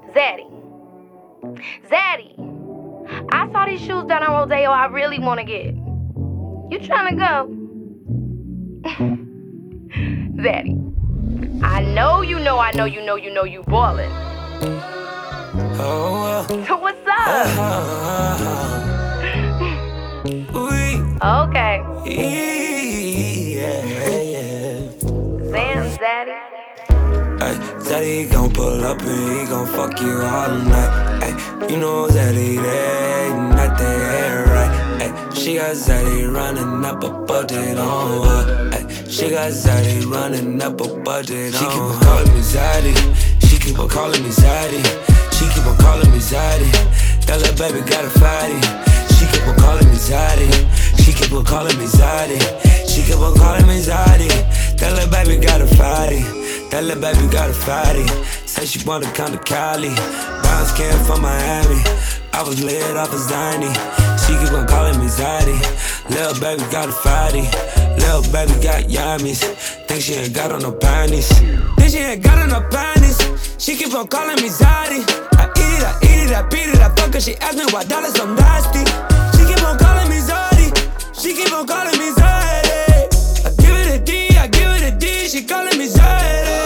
Zaddy. Zaddy. I saw these shoes down on Rodeo I really want to get. You trying to go? Zaddy. I know you ballin'. So what's up? Okay. Sam, Zaddy. Ay, Zaddy gon' pull up and he gon' fuck you all night. Ay, you know Zaddy, there ain't nothing right. Ay, she got Zaddy running up a budget on her. Ay, she got Zaddy running up a budget on her. She keep on calling me Zaddy. She keep on calling me Zaddy. She keep on calling me Zaddy. That little baby got a fatty. She keep on calling me Zaddy. She keep on calling me Zaddy. She keep on calling me Zaddy. That little baby got a fatty. That little baby got a fatty. Say she wanna come to Cali. Brown skin from Miami. I was lit off as Zany. She keep on calling me Zaddy. Little baby got a fatty. Little baby got yummies. Think she ain't got on no panties. Think she ain't got on no panties. She keep on calling me Zaddy. I eat it, I beat it, I fuck her. She ask me why dollars so nasty. She keep on calling me Zaddy. She keep on calling me Zaddy. I give it a D, I give it a D. She calling me Zaddy.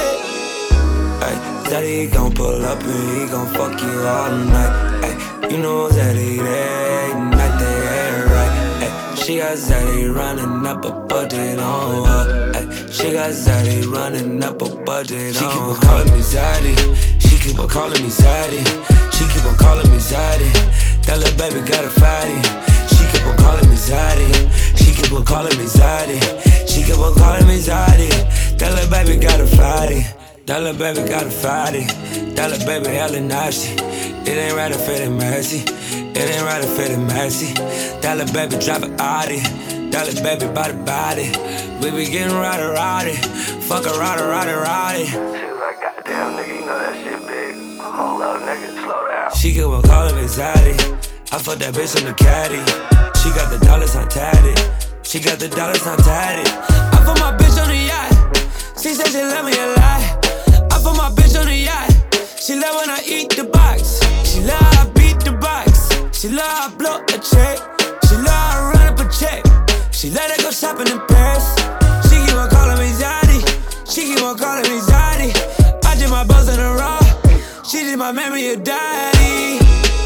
Ay, Zaddy gon' pull up and he gon' fuck you all night. Ay, you know Zaddy, there ain't nothing right. Ay, she got Zaddy running up a budget on her. Ay, she got Zaddy running up a budget on her. She keep on calling me Zaddy. She keep on calling me Zaddy. She keep on calling me Zaddy. That little baby got a fatty. She keep on calling me Zaddy. She keep on calling me Zaddy. She keep on calling me Zaddy. That little baby got a fatty. That little baby got a fatty. That little baby hella nasty. It ain't right to fit it messy. It ain't right to fit it messy. That little baby drive a Audi. That little baby body. We be getting rowdy. Fuck a rowdy. She was like, goddamn nigga, you know that shit big. Hold up, nigga, slow down. She keep on calling me Zaddy. I fuck that bitch in the caddy. She got the dollars on tatted. She got the dollars on tatted. I put my bitch on the yacht. She said she love me a lot. I put my bitch on the yacht. She love when I eat the box. She love I beat the box. She love I blow a check. She love I run up a check. She let her go shopping in Paris. She keep on calling me Zaddy. She keep on calling me Zaddy. I did my buzz in a raw. She did my memory a daddy.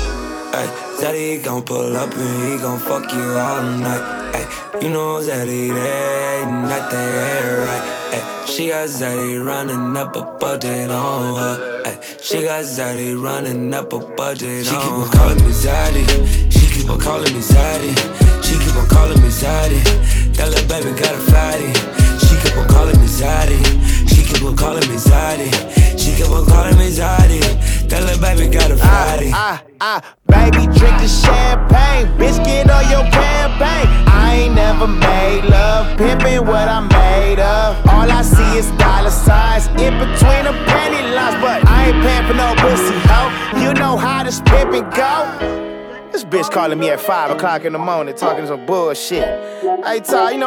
Ay, Zaddy gon' pull up and he gon' fuck you all night. Ay, you know Zaddy, there ain't nothing right. Ay, she got Zaddy running up a budget on her. Ay, she got Zaddy running up a budget on her. She keep on calling me Zaddy. She keep on calling me Zaddy. She keep on calling me Zaddy. That little baby got a fatty. She keep on calling me Zaddy. She keep on calling me Zaddy. She keep on calling me Zaddy. That little baby got a fatty. Baby, drink the champagne. Bitch, get on your campaign. I ain't never made love. Pimpin' what I'm made of. All I see is dollar signs in between the penny lines. But I ain't paying for no pussy, ho. You know how this pimpin' go. This bitch calling me at 5 o'clock in the morning talking some bullshit. Hey, Ty, you know